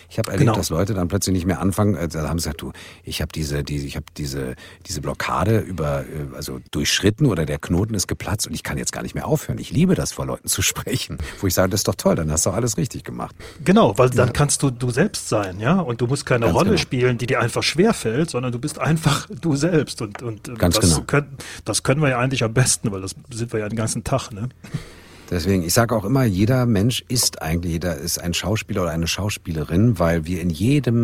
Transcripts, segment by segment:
Ich habe erlebt, dass Leute dann plötzlich nicht mehr anfangen, da haben sie gesagt, du, ich habe diese Blockade also durchschritten oder der Knoten ist geplatzt und ich kann jetzt gar nicht mehr aufhören. Ich liebe das, vor Leuten zu sprechen. Wo ich sage, das ist doch toll, dann hast du alles richtig gemacht. Genau, weil dann kannst du selbst sein, ja, und du musst keine Ganz Rolle genau. spielen, die dir einfach schwerfällt, sondern du bist einfach du selbst und Ganz das, genau. das können wir ja eigentlich am besten, weil das sind wir ja den ganzen Tag, ne? Deswegen, ich sage auch immer, jeder Mensch ist ein Schauspieler oder eine Schauspielerin, weil wir in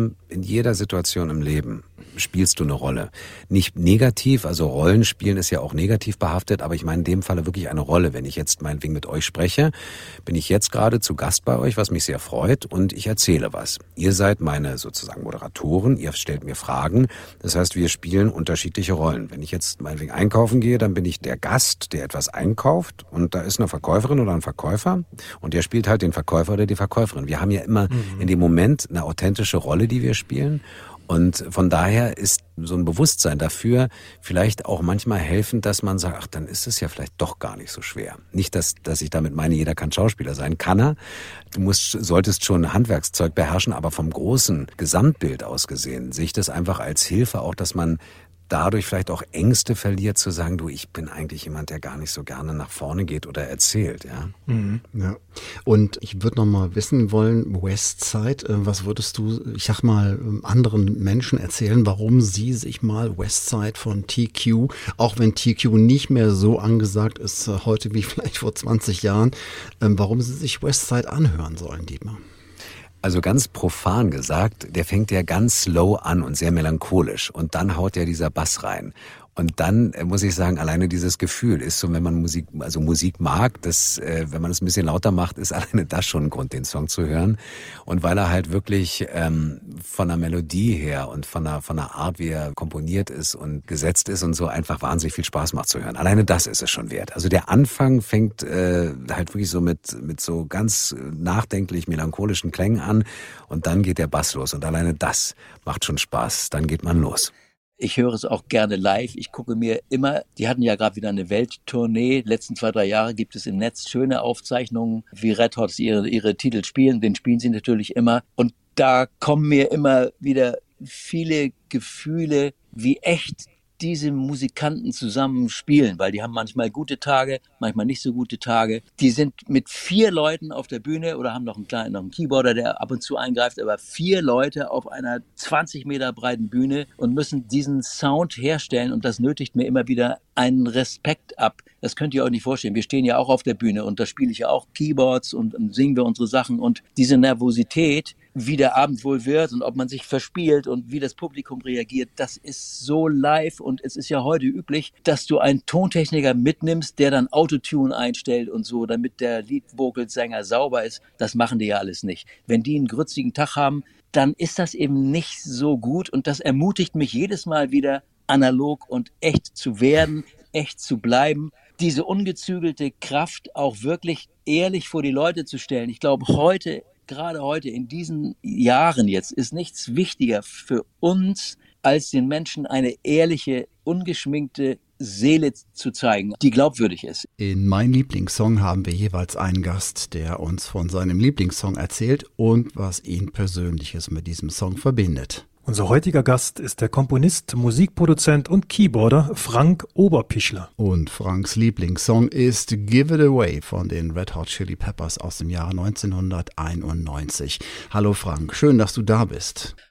jeder Situation im Leben spielst du eine Rolle. Nicht negativ, also Rollenspielen ist ja auch negativ behaftet, aber ich meine in dem Falle wirklich eine Rolle. Wenn ich jetzt meinetwegen mit euch spreche, bin ich jetzt gerade zu Gast bei euch, was mich sehr freut, und ich erzähle was. Ihr seid meine sozusagen Moderatoren, ihr stellt mir Fragen, das heißt, wir spielen unterschiedliche Rollen. Wenn ich jetzt meinetwegen einkaufen gehe, dann bin ich der Gast, der etwas einkauft, und da ist eine Verkäuferin oder ein Verkäufer und der spielt halt den Verkäufer oder die Verkäuferin. Wir haben ja immer in dem Moment eine authentische Rolle, die wir spielen. Und von daher ist so ein Bewusstsein dafür vielleicht auch manchmal helfend, dass man sagt, ach, dann ist es ja vielleicht doch gar nicht so schwer. Nicht, dass ich damit meine, jeder kann Schauspieler sein. Kann er. Du solltest schon Handwerkszeug beherrschen, aber vom großen Gesamtbild aus gesehen sehe ich das einfach als Hilfe auch, dass man dadurch vielleicht auch Ängste verliert, zu sagen, du, ich bin eigentlich jemand, der gar nicht so gerne nach vorne geht oder erzählt, ja. Mhm. Ja. Und ich würde noch mal wissen wollen, Westside, was würdest du, ich sag mal, anderen Menschen erzählen, warum sie sich mal Westside von TQ, auch wenn TQ nicht mehr so angesagt ist heute wie vielleicht vor 20 Jahren, warum sie sich Westside anhören sollen, Dietmar? Also ganz profan gesagt, der fängt ja ganz slow an und sehr melancholisch und dann haut ja dieser Bass rein. Und dann muss ich sagen, alleine dieses Gefühl ist so, wenn man Musik mag, wenn man es ein bisschen lauter macht, ist alleine das schon ein Grund, den Song zu hören. Und weil er halt wirklich von der Melodie her und von der Art, wie er komponiert ist und gesetzt ist und so, einfach wahnsinnig viel Spaß macht zu hören. Alleine das ist es schon wert. Also der Anfang fängt halt wirklich so mit so ganz nachdenklich melancholischen Klängen an und dann geht der Bass los und alleine das macht schon Spaß. Dann geht man los. Ich höre es auch gerne live. Ich gucke mir immer, die hatten ja gerade wieder eine Welttournee. Letzten 2-3 Jahre gibt es im Netz schöne Aufzeichnungen, wie Red Hot ihre Titel spielen. Den spielen sie natürlich immer. Und da kommen mir immer wieder viele Gefühle, wie echt diese Musikanten zusammen spielen, weil die haben manchmal gute Tage, manchmal nicht so gute Tage. Die sind mit 4 Leuten auf der Bühne oder haben noch einen Keyboarder, der ab und zu eingreift, aber 4 Leute auf einer 20 Meter breiten Bühne und müssen diesen Sound herstellen und das nötigt mir immer wieder einen Respekt ab. Das könnt ihr euch nicht vorstellen. Wir stehen ja auch auf der Bühne und da spiele ich ja auch Keyboards und singen wir unsere Sachen und diese Nervosität, wie der Abend wohl wird und ob man sich verspielt und wie das Publikum reagiert, das ist so live und es ist ja heute üblich, dass du einen Tontechniker mitnimmst, der dann Autotune einstellt und so, damit der Lead-Vocal-Sänger sauber ist. Das machen die ja alles nicht. Wenn die einen grützigen Tag haben, dann ist das eben nicht so gut und das ermutigt mich jedes Mal wieder, analog und echt zu werden, echt zu bleiben, diese ungezügelte Kraft auch wirklich ehrlich vor die Leute zu stellen. Ich glaube, gerade heute, in diesen Jahren jetzt, ist nichts wichtiger für uns, als den Menschen eine ehrliche, ungeschminkte Seele zu zeigen, die glaubwürdig ist. In Mein Lieblingssong haben wir jeweils einen Gast, der uns von seinem Lieblingssong erzählt und was ihn Persönliches mit diesem Song verbindet. Unser heutiger Gast ist der Komponist, Musikproduzent und Keyboarder Frank Oberpichler. Und Franks Lieblingssong ist Give It Away von den Red Hot Chili Peppers aus dem Jahr 1991. Hallo Frank, schön, dass du da bist.